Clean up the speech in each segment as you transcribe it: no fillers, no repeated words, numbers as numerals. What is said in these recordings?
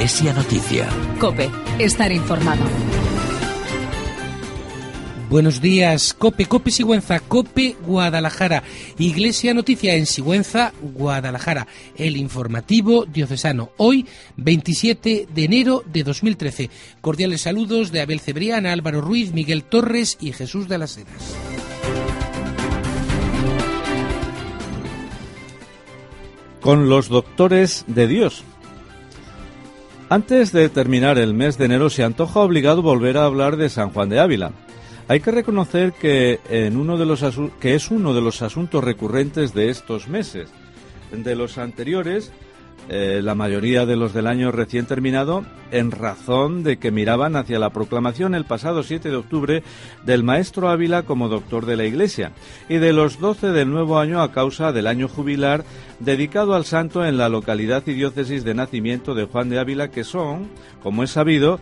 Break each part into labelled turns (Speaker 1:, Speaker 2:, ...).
Speaker 1: Iglesia Noticia.
Speaker 2: COPE, estar informado.
Speaker 3: Buenos días, COPE Sigüenza, COPE Guadalajara, Iglesia Noticia en Sigüenza, Guadalajara, el informativo diocesano, hoy 27 de enero de 2013. Cordiales saludos de Abel Cebrián, Álvaro Ruiz, Miguel Torres y Jesús de las Heras.
Speaker 4: Con los doctores de Dios. Antes de terminar el mes de enero se antoja obligado volver a hablar de San Juan de Ávila. Hay que reconocer que es uno de los asuntos recurrentes de estos meses. De los anteriores, la mayoría de los del año recién terminado, en razón de que miraban hacia la proclamación el pasado 7 de octubre del maestro Ávila como doctor de la Iglesia, y de los 12 del nuevo año a causa del año jubilar dedicado al santo en la localidad y diócesis de nacimiento de Juan de Ávila, que son, como es sabido,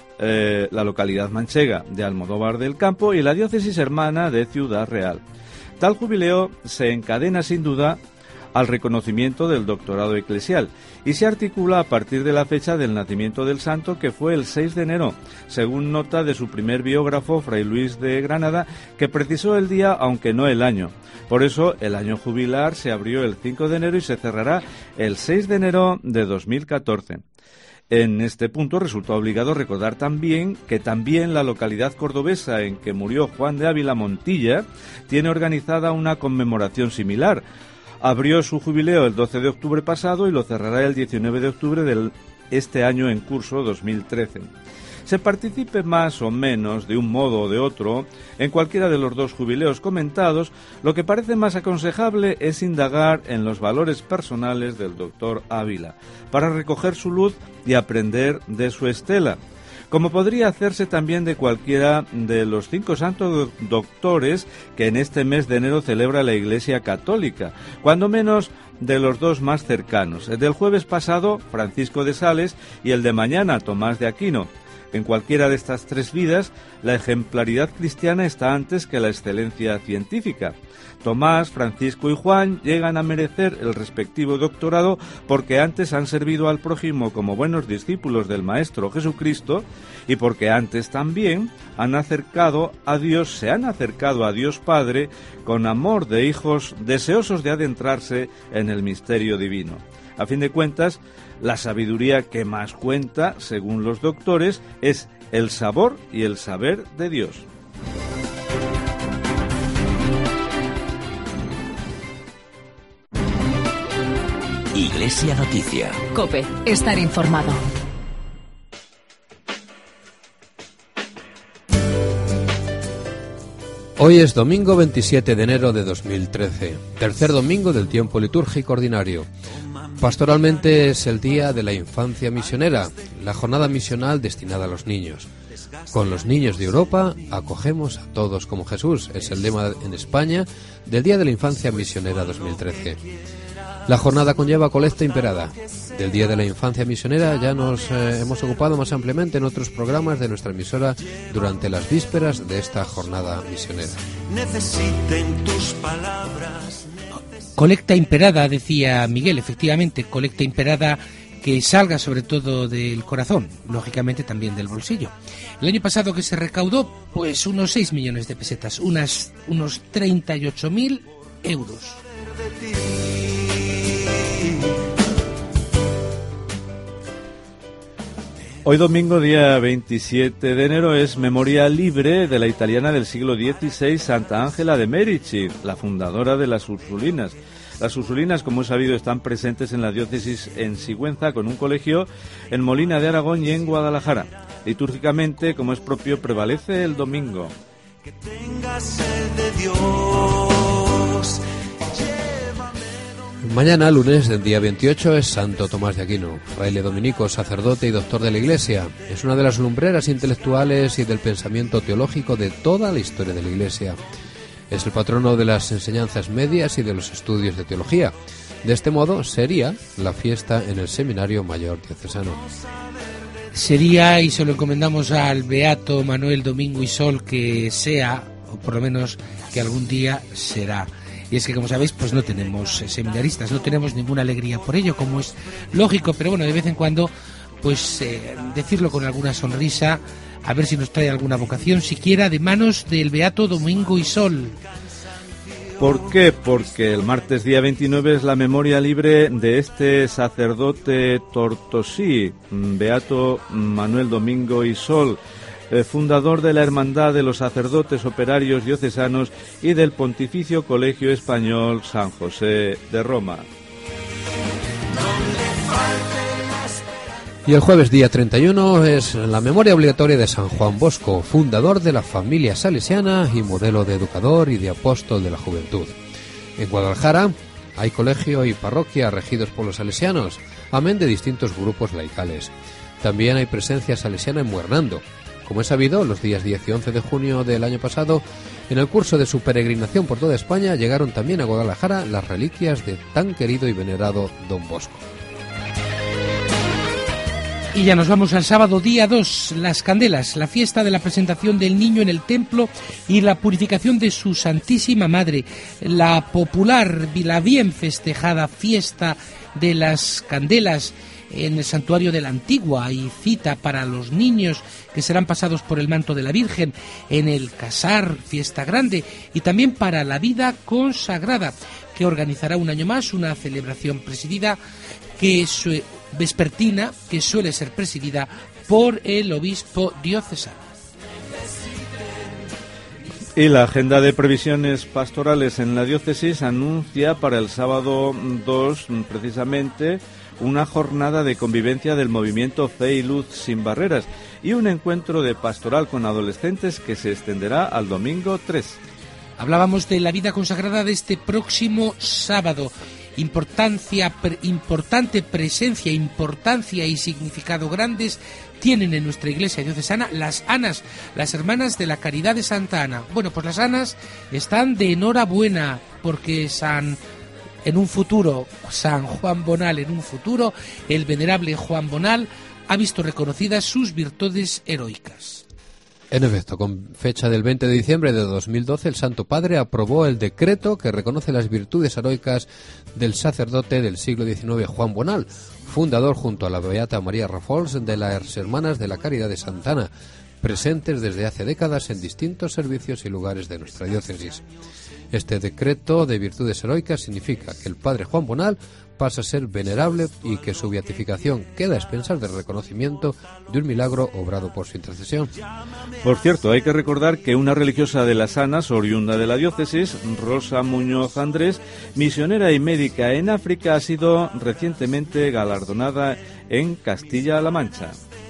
Speaker 4: la localidad manchega de Almodóvar del Campo y la diócesis hermana de Ciudad Real. Tal jubileo se encadena sin duda al reconocimiento del doctorado eclesial y se articula a partir de la fecha del nacimiento del santo, que fue el 6 de enero, según nota de su primer biógrafo, Fray Luis de Granada, que precisó el día aunque no el año. Por eso el año jubilar se abrió el 5 de enero y se cerrará el 6 de enero de 2014. En este punto resultó obligado recordar también que también la localidad cordobesa en que murió Juan de Ávila, Montilla, tiene organizada una conmemoración similar. Abrió su jubileo el 12 de octubre pasado y lo cerrará el 19 de octubre de este año en curso 2013. Se participe más o menos, de un modo o de otro, en cualquiera de los dos jubileos comentados, lo que parece más aconsejable es indagar en los valores personales del doctor Ávila, para recoger su luz y aprender de su estela, como podría hacerse también de cualquiera de los 5 santos doctores que en este mes de enero celebra la Iglesia Católica, cuando menos de los dos más cercanos, el del jueves pasado, Francisco de Sales, y el de mañana, Tomás de Aquino. En cualquiera de estas tres vidas, la ejemplaridad cristiana está antes que la excelencia científica. Tomás, Francisco y Juan llegan a merecer el respectivo doctorado porque antes han servido al prójimo como buenos discípulos del Maestro Jesucristo y porque antes también se han acercado a Dios Padre con amor de hijos deseosos de adentrarse en el misterio divino. A fin de cuentas, la sabiduría que más cuenta, según los doctores, es el sabor y el saber de Dios.
Speaker 1: Iglesia Noticia.
Speaker 2: COPE, estar informado.
Speaker 5: Hoy es domingo 27 de enero de 2013, tercer domingo del tiempo litúrgico ordinario. Pastoralmente es el día de la infancia misionera, la jornada misional destinada a los niños. Con los niños de Europa acogemos a todos como Jesús, es el lema en España del Día de la Infancia Misionera 2013. La jornada conlleva colecta imperada. Del Día de la Infancia Misionera ya nos hemos ocupado más ampliamente en otros programas de nuestra emisora durante las vísperas de esta jornada misionera.
Speaker 6: Necesiten tus palabras.
Speaker 3: Colecta imperada, decía Miguel, efectivamente, colecta imperada que salga sobre todo del corazón, lógicamente también del bolsillo. El año pasado que se recaudó, pues unos 6 millones de pesetas, unos 38.000 euros.
Speaker 4: Hoy domingo, día 27 de enero, es memoria libre de la italiana del siglo XVI, Santa Ángela de Merici, la fundadora de las Ursulinas. Las Ursulinas, como he sabido, están presentes en la diócesis en Sigüenza, con un colegio en Molina de Aragón y en Guadalajara. Litúrgicamente, como es propio, prevalece el domingo.
Speaker 6: Que tengas sed de Dios.
Speaker 5: Mañana, lunes del día 28, es Santo Tomás de Aquino, fraile dominico, sacerdote y doctor de la Iglesia. Es una de las lumbreras intelectuales y del pensamiento teológico de toda la historia de la Iglesia. Es el patrono de las enseñanzas medias y de los estudios de teología. De este modo, sería la fiesta en el Seminario Mayor Diocesano.
Speaker 3: Sería, y se lo encomendamos al beato Manuel Domingo y Sol, que sea, o por lo menos que algún día será. Y es que, como sabéis, pues no tenemos seminaristas, no tenemos ninguna alegría por ello, como es lógico, pero bueno, de vez en cuando pues decirlo con alguna sonrisa, a ver si nos trae alguna vocación, siquiera de manos del beato Domingo Isol.
Speaker 4: ¿Por qué? Porque el martes día 29 es la memoria libre de este sacerdote tortosí, beato Manuel Domingo Isol, fundador de la Hermandad de los Sacerdotes Operarios Diocesanos y del Pontificio Colegio Español San José de Roma.
Speaker 5: Y el jueves día 31 es la memoria obligatoria de San Juan Bosco, fundador de la familia salesiana y modelo de educador y de apóstol de la juventud. En Guadalajara hay colegio y parroquia regidos por los salesianos, amén de distintos grupos laicales. También hay presencia salesiana en Muernando. Como es sabido, los días 10 y 11 de junio del año pasado, en el curso de su peregrinación por toda España, llegaron también a Guadalajara las reliquias de tan querido y venerado Don Bosco.
Speaker 3: Y ya nos vamos al sábado día 2, las candelas, la fiesta de la presentación del niño en el templo y la purificación de su Santísima Madre, la popular, la bien festejada fiesta de las candelas en el santuario de la Antigua y cita para los niños que serán pasados por el manto de la Virgen en el Casar, fiesta grande, y también para la vida consagrada, que organizará un año más una celebración presidida vespertina que suele ser presidida por el obispo diocesano.
Speaker 4: Y la agenda de previsiones pastorales en la diócesis anuncia para el sábado 2 precisamente una jornada de convivencia del movimiento Fe y Luz sin Barreras y un encuentro de pastoral con adolescentes que se extenderá al domingo 3.
Speaker 3: Hablábamos de la vida consagrada de este próximo sábado. Importante presencia, importancia y significado grandes tienen en nuestra iglesia diocesana las Anas, las hermanas de la Caridad de Santa Ana. Bueno, pues las Anas están de enhorabuena porque San Juan Bonal en un futuro, el venerable Juan Bonal, ha visto reconocidas sus virtudes heroicas.
Speaker 5: En efecto, con fecha del 20 de diciembre de 2012, el Santo Padre aprobó el decreto que reconoce las virtudes heroicas del sacerdote del siglo XIX Juan Bonal, fundador junto a la beata María Rafols de las Hermanas de la Caridad de Santa Ana, presentes desde hace décadas en distintos servicios y lugares de nuestra diócesis. Este decreto de virtudes heroicas significa que el Padre Juan Bonal pasa a ser venerable y que su beatificación queda a expensas del reconocimiento de un milagro obrado por su intercesión.
Speaker 4: Por cierto, hay que recordar que una religiosa de las Anas, oriunda de la diócesis, Rosa Muñoz Andrés, misionera y médica en África, ha sido recientemente galardonada en Castilla-La Mancha.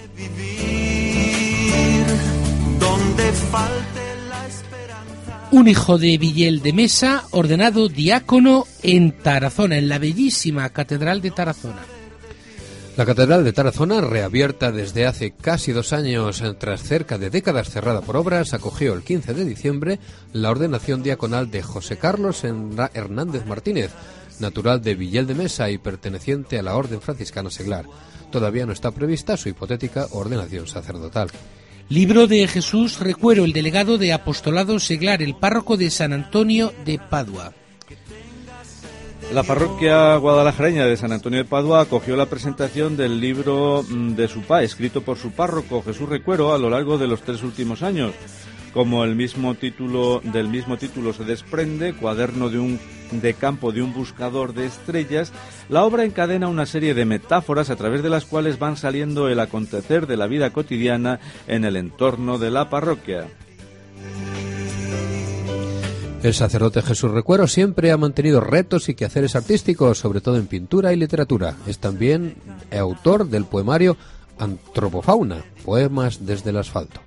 Speaker 3: Un hijo de Villel de Mesa, ordenado diácono en Tarazona, en la bellísima Catedral de Tarazona.
Speaker 5: La Catedral de Tarazona, reabierta desde hace casi 2 años tras cerca de décadas cerrada por obras, acogió el 15 de diciembre la ordenación diaconal de José Carlos Hernández Martínez, natural de Villel de Mesa y perteneciente a la Orden Franciscana Seglar. Todavía no está prevista su hipotética ordenación sacerdotal.
Speaker 3: Libro de Jesús Recuero, el delegado de Apostolado Seglar, el párroco de San Antonio de Padua.
Speaker 4: La parroquia guadalajareña de San Antonio de Padua acogió la presentación del libro de escrito por su párroco Jesús Recuero a lo largo de los 3 últimos años. Como del mismo título se desprende, Cuaderno de campo de un buscador de estrellas, la obra encadena una serie de metáforas a través de las cuales van saliendo el acontecer de la vida cotidiana en el entorno de la parroquia.
Speaker 5: El sacerdote Jesús Recuero siempre ha mantenido retos y quehaceres artísticos, sobre todo en pintura y literatura. Es también autor del poemario Antropofauna, Poemas desde el asfalto.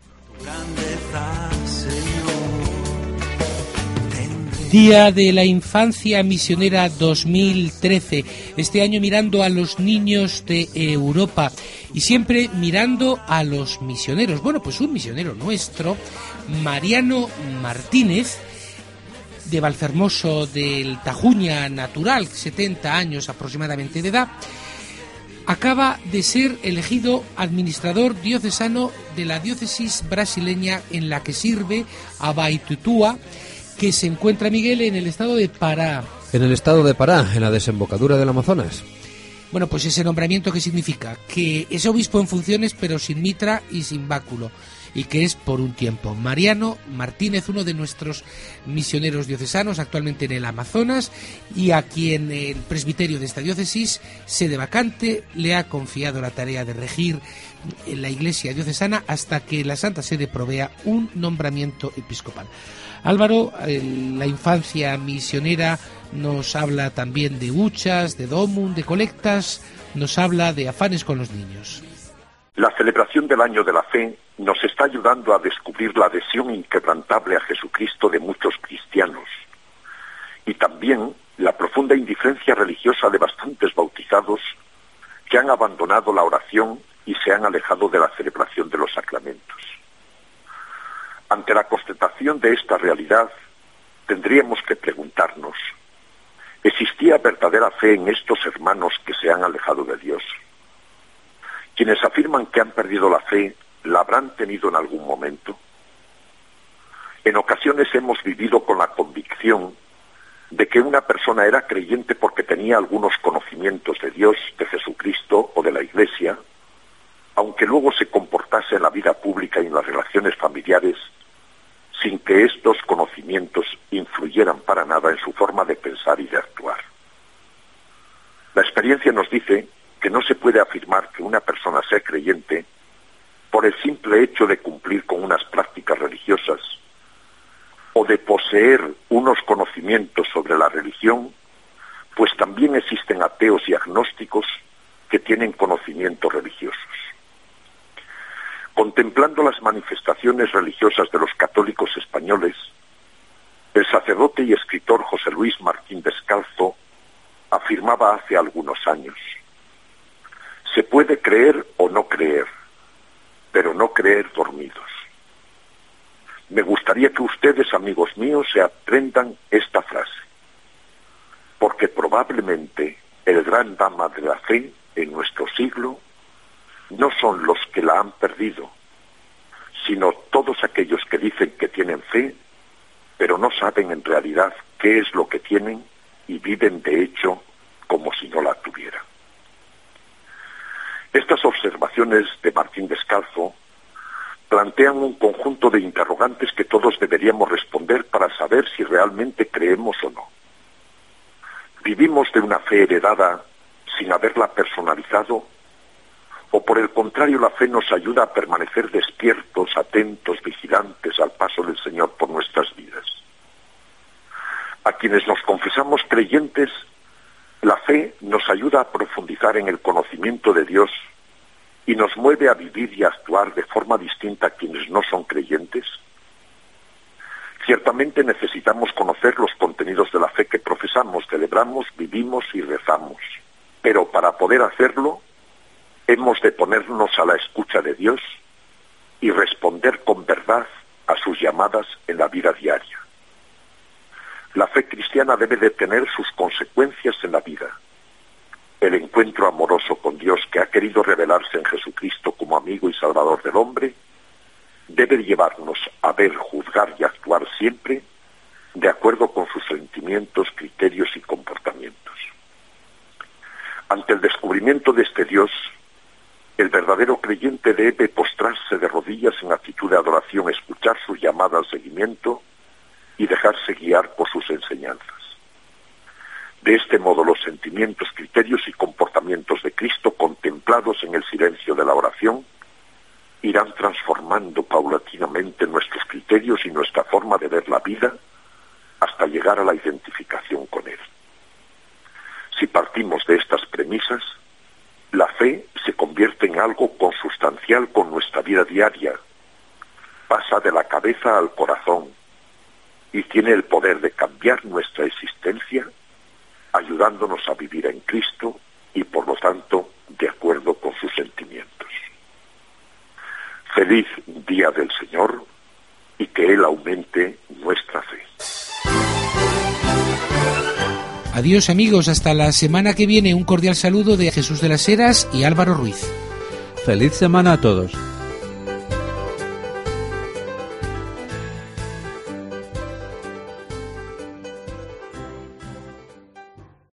Speaker 3: Día de la Infancia Misionera 2013, este año mirando a los niños de Europa y siempre mirando a los misioneros. Bueno, pues un misionero nuestro, Mariano Martínez, de Valfermoso del Tajuña natural, 70 años aproximadamente de edad, acaba de ser elegido administrador diocesano de la diócesis brasileña en la que sirve, Abaetutua, que se encuentra, Miguel, en el estado de Pará.
Speaker 5: En el estado de Pará, en la desembocadura del Amazonas.
Speaker 3: Bueno, pues ese nombramiento, ¿qué significa? Que es obispo en funciones, pero sin mitra y sin báculo, y que es por un tiempo. Mariano Martínez, uno de nuestros misioneros diocesanos, actualmente en el Amazonas, y a quien el presbiterio de esta diócesis, sede vacante, le ha confiado la tarea de regir en la Iglesia diocesana hasta que la Santa Sede provea un nombramiento episcopal. Álvaro, la infancia misionera nos habla también de huchas, de domum, de colectas, nos habla de afanes con los niños.
Speaker 1: La celebración del Año de la Fe nos está ayudando a descubrir la adhesión inquebrantable a Jesucristo de muchos cristianos y también la profunda indiferencia religiosa de bastantes bautizados que han abandonado la oración y se han alejado de la celebración de los sacramentos. Ante la constatación de esta realidad, tendríamos que preguntarnos, ¿existía verdadera fe en estos hermanos que se han alejado de Dios? Quienes afirman que han perdido la fe, ¿la habrán tenido en algún momento? En ocasiones hemos vivido con la convicción de que una persona era creyente porque tenía algunos conocimientos de Dios, de Jesucristo o de la Iglesia, aunque luego se comportase en la vida pública y en las relaciones familiares sin que estos conocimientos influyeran para nada en su forma de pensar y de actuar. La experiencia nos dice que no se puede afirmar que una persona sea creyente por el simple hecho de cumplir con unas prácticas religiosas o de poseer unos conocimientos sobre la religión, pues también existen ateos y agnósticos que tienen conocimientos religiosos. Contemplando las manifestaciones religiosas de los católicos españoles, el sacerdote y escritor José Luis Martín Descalzo afirmaba hace algunos años: se puede creer o no creer, pero no creer dormidos. Me gustaría que ustedes, amigos míos, se aprendan esta frase, porque probablemente el gran drama de la fe en nuestro siglo no son los que la han perdido, sino todos aquellos que dicen que tienen fe, pero no saben en realidad qué es lo que tienen y viven de hecho como si no la tuvieran. Estas observaciones de Martín Descalzo plantean un conjunto de interrogantes que todos deberíamos responder para saber si realmente creemos o no. ¿Vivimos de una fe heredada sin haberla personalizado? ¿O por el contrario la fe nos ayuda a permanecer despiertos, atentos, vigilantes al paso del Señor por nuestras vidas? A quienes nos confesamos creyentes, la fe nos ayuda a profundizar en el conocimiento de Dios y nos mueve a vivir y a actuar de forma distinta a quienes no son creyentes. Ciertamente necesitamos conocer los contenidos de la fe que profesamos, celebramos, vivimos y rezamos, pero para poder hacerlo hemos de ponernos a la escucha de Dios y responder con verdad a sus llamadas en la vida diaria. La fe cristiana debe de tener sus consecuencias en la vida. El encuentro amoroso con Dios que ha querido revelarse en Jesucristo como amigo y salvador del hombre debe llevarnos a ver, juzgar y actuar siempre de acuerdo con sus sentimientos, criterios y comportamientos. Ante el descubrimiento de este Dios, el verdadero creyente debe postrarse de rodillas en actitud de adoración, escuchar sus llamadas al seguimiento y dejarse guiar por sus enseñanzas. De este modo, los sentimientos, criterios y comportamientos de Cristo, contemplados en el silencio de la oración, irán transformando paulatinamente nuestros criterios y nuestra forma de ver la vida hasta llegar a la identificación con Él. Si partimos de estas premisas, la fe se convierte en algo consustancial con nuestra vida diaria, pasa de la cabeza al corazón y tiene el poder de cambiar nuestra existencia, ayudándonos a vivir en Cristo y por lo tanto de acuerdo con sus sentimientos. Feliz Día del Señor y que Él aumente nuestra fe.
Speaker 3: Adiós amigos, hasta la semana que viene. Un cordial saludo de Jesús de las Heras y Álvaro Ruiz.
Speaker 4: Feliz semana a todos.